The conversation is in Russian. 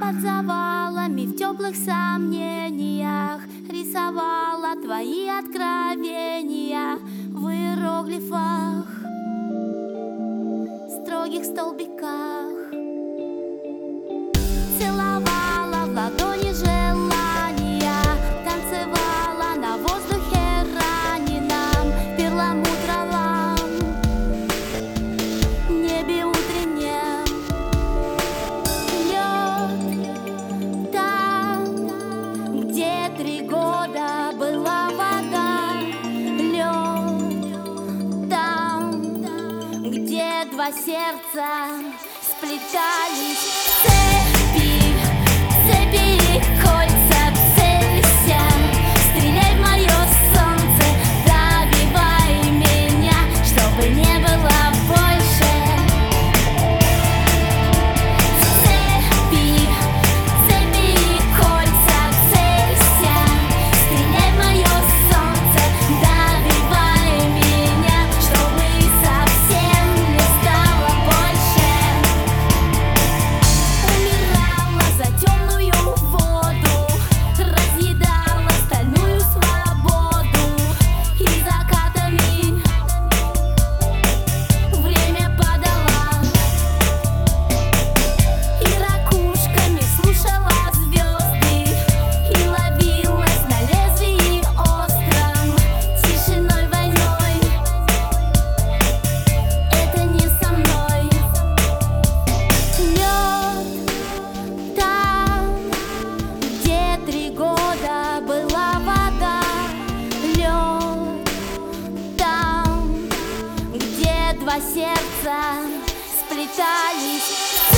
Под завалами в теплых сомнениях рисовала твои откровения в иероглифах, строгих столбиках. Целовала в ладони желания, танцевала на воздухе раненом, в перламутровом небе утреннем. Лед там, где 3 года была вода. Лед там, где 2 сердца сплетались. Цепи, цепи, кольца, целься, стреляй в мое солнце, добивай меня, чтобы не было больше. Цепи, цепи, кольца, целься, стреляй в мое солнце, добивай меня, чтобы совсем не стало больше. Умирала за темную воду, разъедала стальную свободу, и закатами время подала, и ракушками слушала звезды, и ловилась на лезвии остром, тишиной, войной. Это не со мной. Лед там, где 3 года была вода. Лед там, где 2 сердца сплетались.